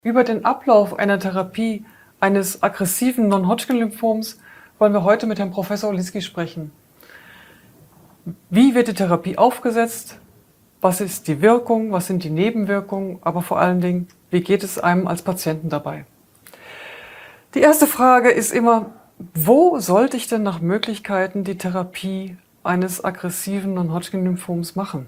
Über den Ablauf einer Therapie eines aggressiven Non-Hodgkin-Lymphoms wollen wir heute mit Herrn Professor Oliński sprechen. Wie wird die Therapie aufgesetzt? Was ist die Wirkung? Was sind die Nebenwirkungen? Aber vor allen Dingen, wie geht es einem als Patienten dabei? Die erste Frage ist immer, wo sollte ich denn nach Möglichkeiten die Therapie eines aggressiven Non-Hodgkin-Lymphoms machen?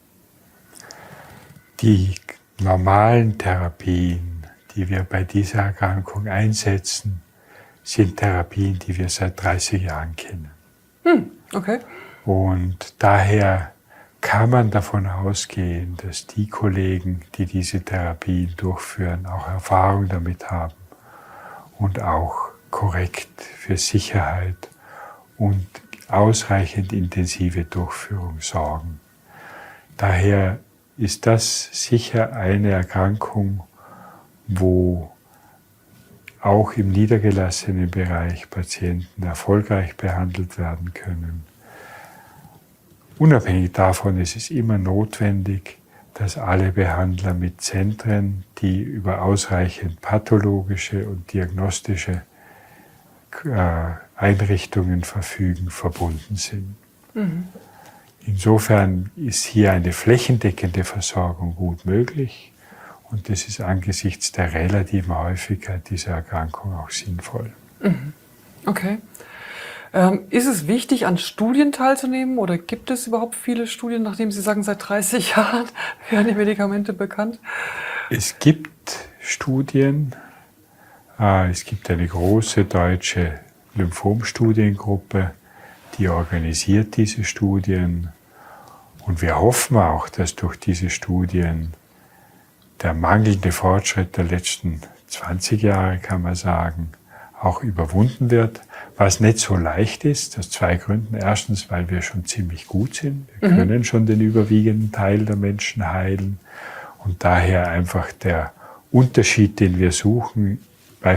Die normalen Therapien, die wir bei dieser Erkrankung einsetzen, sind Therapien, die wir seit 30 Jahren kennen. Okay. Und daher kann man davon ausgehen, dass die Kollegen, die diese Therapien durchführen, auch Erfahrung damit haben und auch korrekt für Sicherheit und ausreichend intensive Durchführung sorgen. Daher ist das sicher eine Erkrankung, wo auch im niedergelassenen Bereich Patienten erfolgreich behandelt werden können. Unabhängig davon ist es immer notwendig, dass alle Behandler mit Zentren, die über ausreichend pathologische und diagnostische Einrichtungen verfügen, verbunden sind. Insofern ist hier eine flächendeckende Versorgung gut möglich und das ist angesichts der relativen Häufigkeit dieser Erkrankung auch sinnvoll. Okay. Ist es wichtig, an Studien teilzunehmen oder gibt es überhaupt viele Studien, nachdem Sie sagen, seit 30 Jahren werden die Medikamente bekannt? Es gibt Studien, es gibt eine große deutsche Lymphomstudiengruppe, die organisiert diese Studien und wir hoffen auch, dass durch diese Studien der mangelnde Fortschritt der letzten 20 Jahre, kann man sagen, auch überwunden wird, was nicht so leicht ist, aus zwei Gründen. Erstens, weil wir schon ziemlich gut sind. Wir können schon den überwiegenden Teil der Menschen heilen und daher einfach der Unterschied, den wir suchen, bei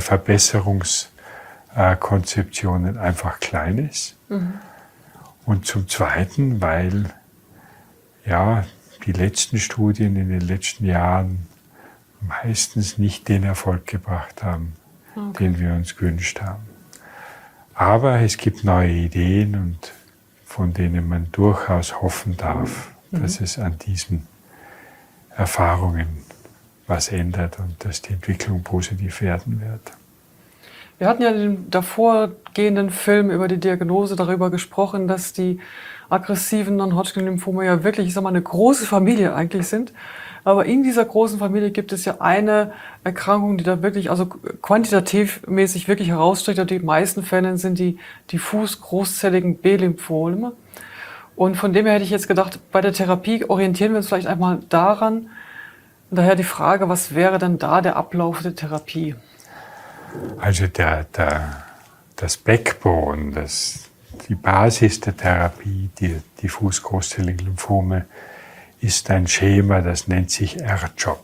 Verbesserungskonzeptionen einfach klein ist. Und zum Zweiten, weil ja, die letzten Studien in den letzten Jahren meistens nicht den Erfolg gebracht haben, den wir uns gewünscht haben. Aber es gibt neue Ideen und von denen man durchaus hoffen darf, dass es an diesen Erfahrungen was ändert und dass die Entwicklung positiv werden wird. Wir hatten ja in dem davorgehenden Film über die Diagnose darüber gesprochen, dass die aggressiven Non-Hodgkin-Lymphome ja wirklich, ich sag mal, eine große Familie eigentlich sind. Aber in dieser großen Familie gibt es ja eine Erkrankung, die da wirklich, also quantitativ mäßig wirklich herausstricht. Und die meisten Fälle sind die diffus großzelligen B-Lymphome. Und von dem her hätte ich jetzt gedacht, bei der Therapie orientieren wir uns vielleicht einmal daran. Und daher die Frage, was wäre denn da der Ablauf der Therapie? Also das Backbone, die Basis der Therapie, die diffus großzellige Lymphome, ist ein Schema, das nennt sich R-CHOP.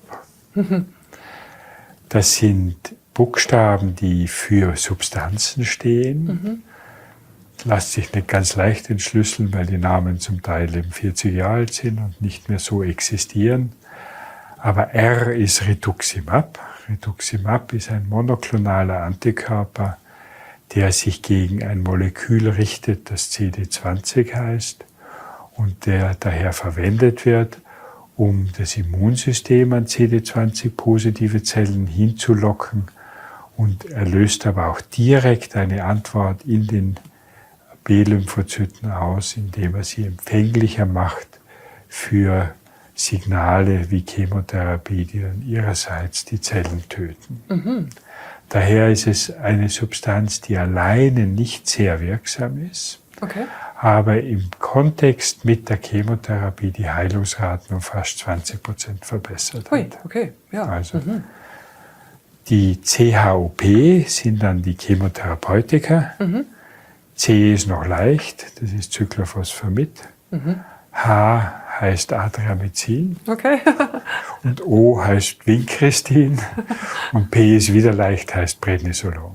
Das sind Buchstaben, die für Substanzen stehen. Lässt sich nicht ganz leicht entschlüsseln, weil die Namen zum Teil eben 40 Jahre alt sind und nicht mehr so existieren. Aber R ist Rituximab. Rituximab ist ein monoklonaler Antikörper, der sich gegen ein Molekül richtet, das CD20 heißt und der daher verwendet wird, um das Immunsystem an CD20-positive Zellen hinzulocken und er löst aber auch direkt eine Antwort in den B-Lymphozyten aus, indem er sie empfänglicher macht für Signale wie Chemotherapie, die dann ihrerseits die Zellen töten. Daher ist es eine Substanz, die alleine nicht sehr wirksam ist, aber im Kontext mit der Chemotherapie die Heilungsraten um fast 20% verbessert hat. Also die CHOP sind dann die Chemotherapeutika. C ist noch leicht, das ist Cyclophosphamid. H heißt Adriamycin und O heißt Vincristin und P ist wieder leicht, heißt Prednisolon.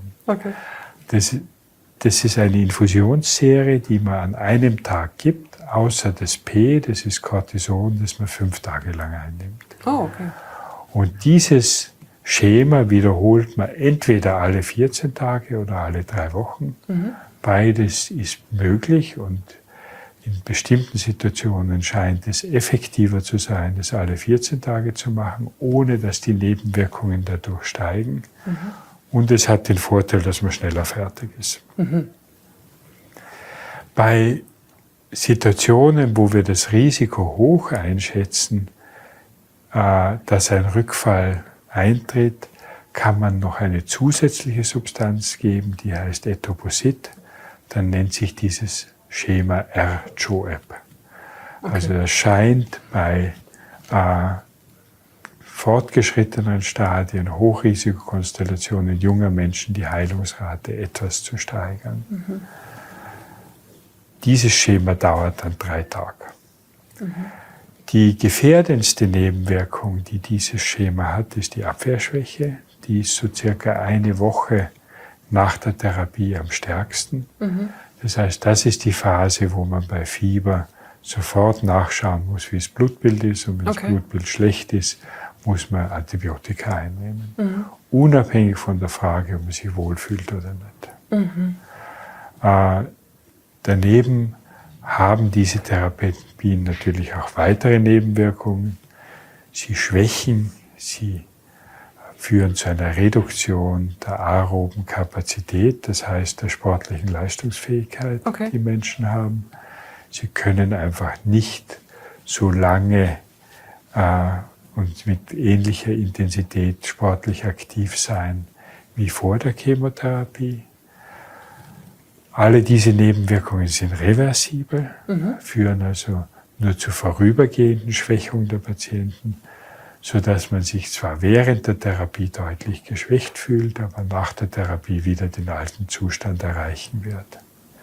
Das ist eine Infusionsserie, die man an einem Tag gibt, außer das P, das ist Cortison, das man 5 Tage lang einnimmt. Und dieses Schema wiederholt man entweder alle 14 Tage oder alle 3 Wochen. Beides ist möglich und in bestimmten Situationen scheint es effektiver zu sein, das alle 14 Tage zu machen, ohne dass die Nebenwirkungen dadurch steigen. Und es hat den Vorteil, dass man schneller fertig ist. Bei Situationen, wo wir das Risiko hoch einschätzen, dass ein Rückfall eintritt, kann man noch eine zusätzliche Substanz geben, die heißt Etoposide. Dann nennt sich dieses Schema RCHOAB. Okay. Also das scheint bei fortgeschrittenen Stadien, Hochrisikokonstellationen junger Menschen die Heilungsrate etwas zu steigern. Dieses Schema dauert dann 3 Tage. Die gefährdendste Nebenwirkung, die dieses Schema hat, ist die Abwehrschwäche. Die ist so circa eine Woche nach der Therapie am stärksten. Das heißt, das ist die Phase, wo man bei Fieber sofort nachschauen muss, wie das Blutbild ist. Und wenn das Blutbild schlecht ist, muss man Antibiotika einnehmen. Unabhängig von der Frage, ob man sich wohlfühlt oder nicht. Daneben haben diese Therapien natürlich auch weitere Nebenwirkungen. Sie schwächen, sie führen zu einer Reduktion der aeroben Kapazität, das heißt der sportlichen Leistungsfähigkeit, die Menschen haben. Sie können einfach nicht so lange und mit ähnlicher Intensität sportlich aktiv sein wie vor der Chemotherapie. Alle diese Nebenwirkungen sind reversibel, führen also nur zu vorübergehenden Schwächungen der Patienten, sodass man sich zwar während der Therapie deutlich geschwächt fühlt, aber nach der Therapie wieder den alten Zustand erreichen wird.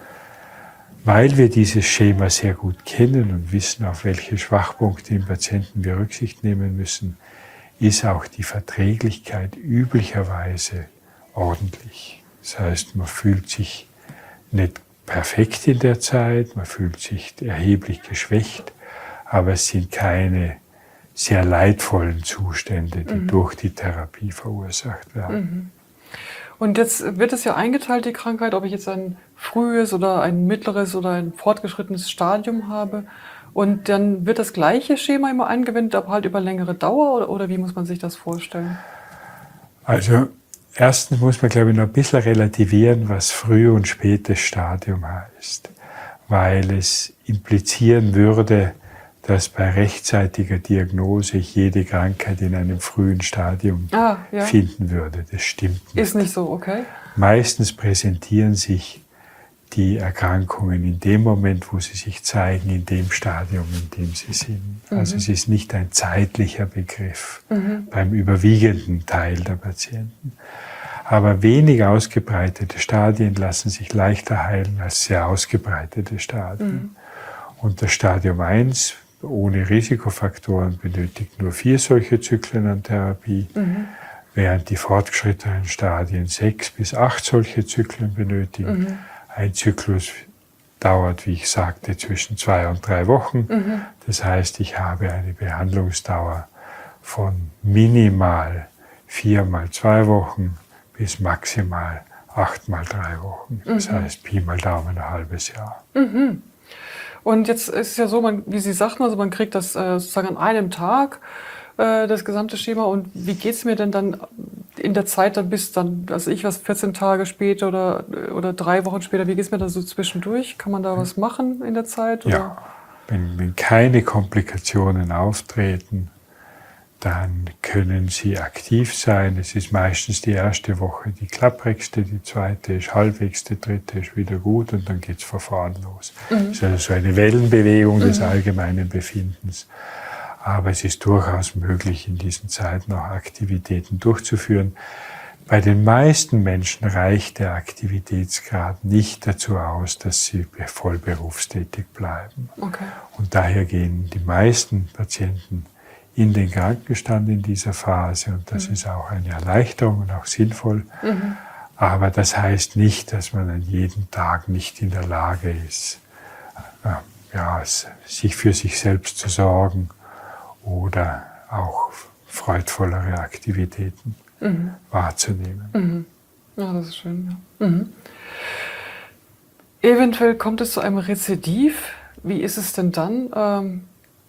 Weil wir dieses Schema sehr gut kennen und wissen, auf welche Schwachpunkte im Patienten wir Rücksicht nehmen müssen, ist auch die Verträglichkeit üblicherweise ordentlich. Das heißt, man fühlt sich nicht perfekt in der Zeit, man fühlt sich erheblich geschwächt, aber es sind keine sehr leidvollen Zustände, die durch die Therapie verursacht werden. Und jetzt wird es ja eingeteilt, die Krankheit, ob ich jetzt ein frühes oder ein mittleres oder ein fortgeschrittenes Stadium habe. Und dann wird das gleiche Schema immer angewendet, aber halt über längere Dauer, oder wie muss man sich das vorstellen? Also erstens muss man, glaube ich, noch ein bisschen relativieren, was früh- und spätes Stadium heißt, weil es implizieren würde, dass bei rechtzeitiger Diagnose ich jede Krankheit in einem frühen Stadium finden würde. Das stimmt nicht. Ist nicht so, okay. Meistens präsentieren sich die Erkrankungen in dem Moment, wo sie sich zeigen, in dem Stadium, in dem sie sind. Also es ist nicht ein zeitlicher Begriff beim überwiegenden Teil der Patienten. Aber wenig ausgebreitete Stadien lassen sich leichter heilen als sehr ausgebreitete Stadien. Und das Stadium 1 ohne Risikofaktoren benötigt nur 4 solche Zyklen an Therapie, während die fortgeschrittenen Stadien 6 bis 8 solche Zyklen benötigen. Ein Zyklus dauert, wie ich sagte, zwischen 2 und 3 Wochen. Das heißt, ich habe eine Behandlungsdauer von minimal 4 mal 2 Wochen bis maximal 8 mal 3 Wochen. Das heißt, Pi mal Daumen ein halbes Jahr. Und jetzt ist es ja so, wie Sie sagten, also man kriegt das sozusagen an einem Tag, das gesamte Schema. Und wie geht es mir denn dann in der Zeit dann bis dann, also 14 Tage später oder 3 Wochen später, wie geht es mir dann so zwischendurch? Kann man da was machen in der Zeit? Oder? Ja, wenn keine Komplikationen auftreten, dann können Sie aktiv sein. Es ist meistens die erste Woche die klapprigste, die zweite ist halbwegs, die dritte ist wieder gut und dann geht es von vorn los. Es ist also so eine Wellenbewegung des allgemeinen Befindens. Aber es ist durchaus möglich, in diesen Zeiten auch Aktivitäten durchzuführen. Bei den meisten Menschen reicht der Aktivitätsgrad nicht dazu aus, dass sie voll berufstätig bleiben. Okay. Und daher gehen die meisten Patienten in den Krankenstand in dieser Phase und das ist auch eine Erleichterung und auch sinnvoll. Aber das heißt nicht, dass man an jedem Tag nicht in der Lage ist, sich für sich selbst zu sorgen oder auch freudvollere Aktivitäten wahrzunehmen. Ja, das ist schön. Ja. Eventuell kommt es zu einem Rezidiv. Wie ist es denn dann?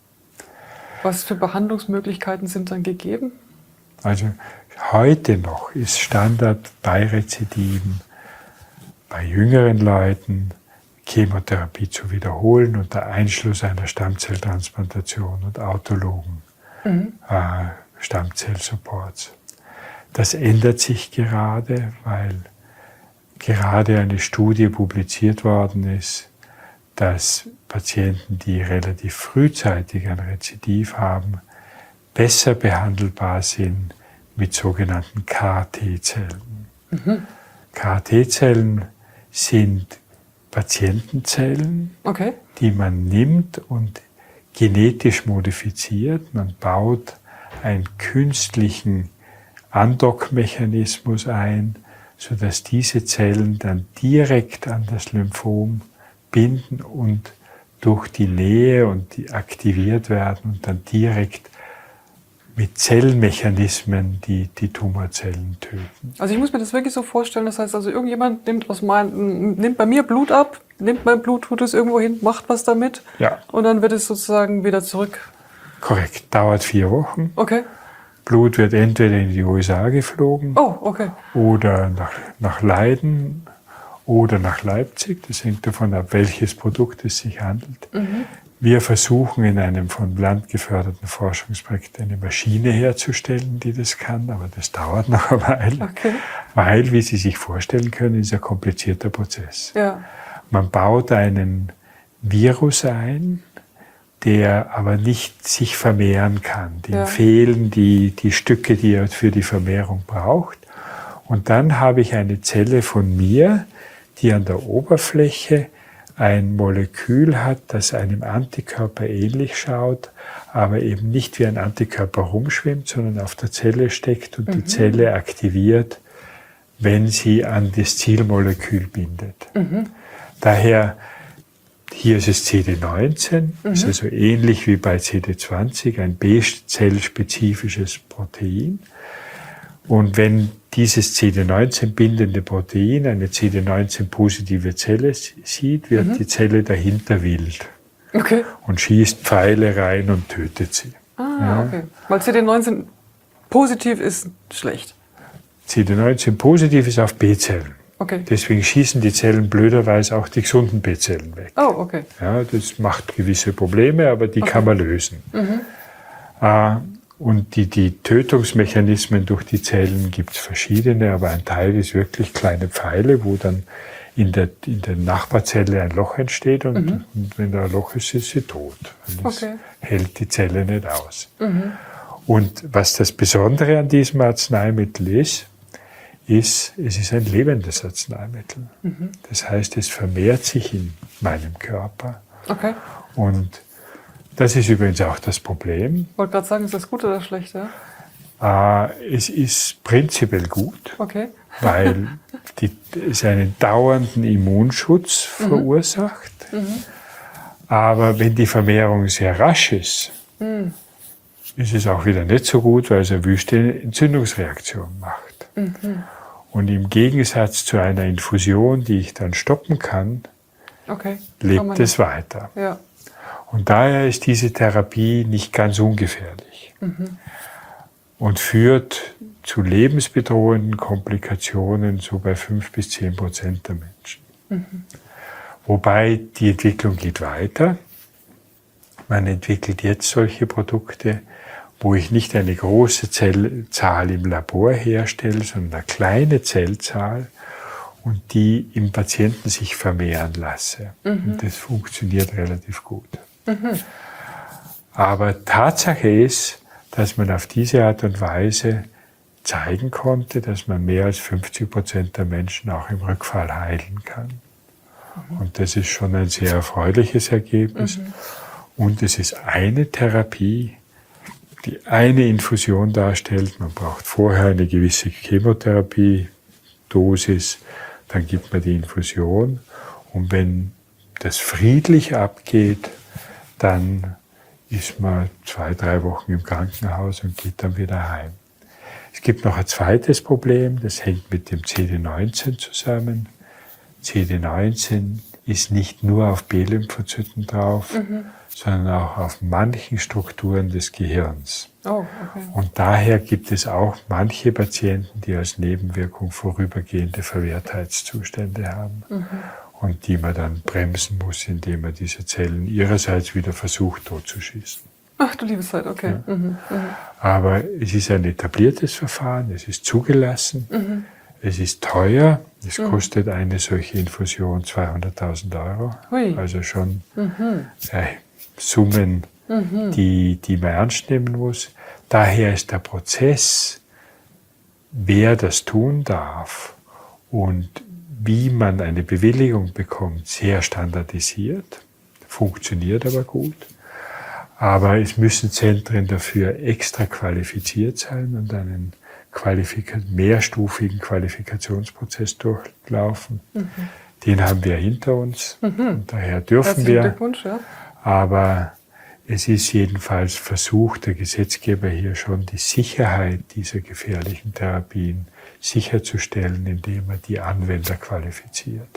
Was für Behandlungsmöglichkeiten sind dann gegeben? Also heute noch ist Standard bei Rezidiven, bei jüngeren Leuten, Chemotherapie zu wiederholen unter Einschluss einer Stammzelltransplantation und autologen Stammzellsupports. Das ändert sich gerade, weil gerade eine Studie publiziert worden ist, dass Patienten, die relativ frühzeitig ein Rezidiv haben, besser behandelbar sind mit sogenannten KT-Zellen. KT-Zellen sind Patientenzellen, die man nimmt und genetisch modifiziert. Man baut einen künstlichen Andockmechanismus ein, sodass diese Zellen dann direkt an das Lymphom binden und durch die Nähe und die aktiviert werden und dann direkt mit Zellmechanismen die Tumorzellen töten. Also ich muss mir das wirklich so vorstellen, das heißt also irgendjemand nimmt bei mir Blut ab, nimmt mein Blut, tut es irgendwo hin, macht was damit und dann wird es sozusagen wieder zurück. Korrekt, dauert 4 Wochen. Okay. Blut wird entweder in die USA geflogen oder nach Leiden oder nach Leipzig. Das hängt davon ab, welches Produkt es sich handelt. Wir versuchen in einem vom Land geförderten Forschungsprojekt eine Maschine herzustellen, die das kann, aber das dauert noch eine Weile, weil, wie Sie sich vorstellen können, ist ein komplizierter Prozess. Ja. Man baut einen Virus ein, der aber nicht sich vermehren kann. Dem fehlen die Stücke, die er für die Vermehrung braucht. Und dann habe ich eine Zelle von mir, die an der Oberfläche ein Molekül hat, das einem Antikörper ähnlich schaut, aber eben nicht wie ein Antikörper rumschwimmt, sondern auf der Zelle steckt und die Zelle aktiviert, wenn sie an das Zielmolekül bindet. Daher, hier ist es CD19, ist also ähnlich wie bei CD20, ein B-Zell-spezifisches Protein. Und wenn dieses CD19-bindende Protein eine CD19-positive Zelle sieht, wird die Zelle dahinter wild und schießt Pfeile rein und tötet sie. Weil CD19 positiv ist schlecht. CD19 positiv ist auf B-Zellen. Deswegen schießen die Zellen blöderweise auch die gesunden B-Zellen weg. Ja, das macht gewisse Probleme, aber die kann man lösen. Und die Tötungsmechanismen durch die Zellen gibt es verschiedene, aber ein Teil ist wirklich kleine Pfeile, wo dann in der Nachbarzelle ein Loch entsteht und wenn da ein Loch ist, ist sie tot. Das hält die Zelle nicht aus. Und was das Besondere an diesem Arzneimittel ist, es ist ein lebendes Arzneimittel. Das heißt, es vermehrt sich in meinem Körper. Und das ist übrigens auch das Problem. Ich wollte gerade sagen, ist das gut oder schlecht? Es ist prinzipiell gut, weil es einen dauernden Immunschutz verursacht. Aber wenn die Vermehrung sehr rasch ist, ist es auch wieder nicht so gut, weil es eine wüste Entzündungsreaktion macht. Und im Gegensatz zu einer Infusion, die ich dann stoppen kann, lebt es weiter. Und daher ist diese Therapie nicht ganz ungefährlich und führt zu lebensbedrohenden Komplikationen so bei 5-10% der Menschen. Wobei die Entwicklung geht weiter. Man entwickelt jetzt solche Produkte, wo ich nicht eine große Zellzahl im Labor herstelle, sondern eine kleine Zellzahl und die im Patienten sich vermehren lasse. Und das funktioniert relativ gut. Aber Tatsache ist, dass man auf diese Art und Weise zeigen konnte, dass man mehr als 50% der Menschen auch im Rückfall heilen kann. Und das ist schon ein sehr erfreuliches Ergebnis. Und es ist eine Therapie, die eine Infusion darstellt. Man braucht vorher eine gewisse Chemotherapie-Dosis, dann gibt man die Infusion. Und wenn das friedlich abgeht, dann ist man 2-3 Wochen im Krankenhaus und geht dann wieder heim. Es gibt noch ein zweites Problem, das hängt mit dem CD19 zusammen. CD19 ist nicht nur auf B-Lymphozyten drauf, sondern auch auf manchen Strukturen des Gehirns. Oh, okay. Und daher gibt es auch manche Patienten, die als Nebenwirkung vorübergehende Verwehrtheitszustände haben und die man dann bremsen muss, indem man diese Zellen ihrerseits wieder versucht, totzuschießen. Ach du liebe Zeit, okay. Ja. Aber es ist ein etabliertes Verfahren, es ist zugelassen, es ist teuer, es kostet eine solche Infusion 200.000 €. Hui. Also schon Summen, die man ernst nehmen muss. Daher ist der Prozess, wer das tun darf und wie man eine Bewilligung bekommt, sehr standardisiert, funktioniert aber gut. Aber es müssen Zentren dafür extra qualifiziert sein und einen mehrstufigen Qualifikationsprozess durchlaufen. Den haben wir hinter uns. Und daher dürfen Herzlichen wir. Glückwunsch, ja. Aber es ist jedenfalls Versuch der Gesetzgeber hier schon, die Sicherheit dieser gefährlichen Therapien sicherzustellen, indem er die Anwender qualifiziert.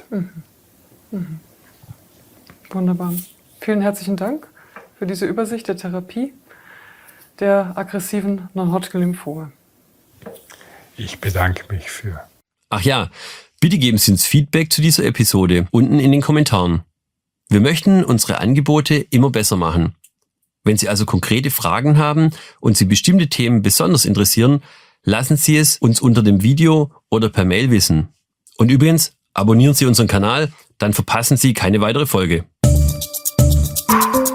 Wunderbar. Vielen herzlichen Dank für diese Übersicht der Therapie der aggressiven Non-Hodgkin-Lymphome. Ich bedanke mich für. Ach ja, bitte geben Sie uns Feedback zu dieser Episode unten in den Kommentaren. Wir möchten unsere Angebote immer besser machen. Wenn Sie also konkrete Fragen haben und Sie bestimmte Themen besonders interessieren, lassen Sie es uns unter dem Video oder per Mail wissen. Und übrigens, abonnieren Sie unseren Kanal, dann verpassen Sie keine weitere Folge.